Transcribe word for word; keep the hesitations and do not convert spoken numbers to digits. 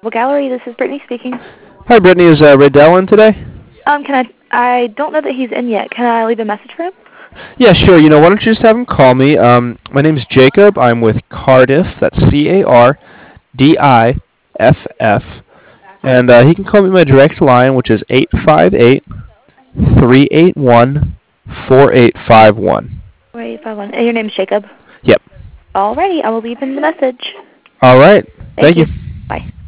Well, Gallery, this is Brittany speaking. Hi, Brittany. Is uh, Riddell in today? Um, can I? I don't know that he's in yet. Can I leave a message for him? Yeah, sure. You know, why don't you just have him call me? Um, my name's Jacob. I'm with Cardiff. That's C A R D I F F. And uh, he can call me my direct line, which is eight five eight, three eight one, four eight five one. Wait, five one. And your name's Jacob. Yep. Alrighty, I will leave him the message. All right. Thank Thank you. you. Bye.